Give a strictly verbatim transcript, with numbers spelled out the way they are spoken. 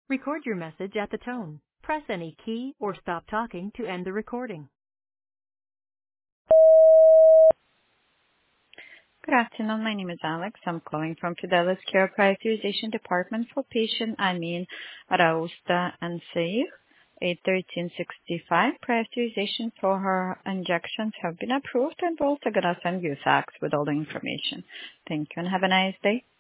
Record your message at the tone. Press any key or stop talking to end the recording. Good afternoon. My name is Alex. I'm calling from Fidelis Care Prioritization Department for patient Amin Arausta and Saif, a thirteen sixty-five. Prioritization for her injections have been approved, and we're also going to send you a fax with all the information. Thank you and have a nice day.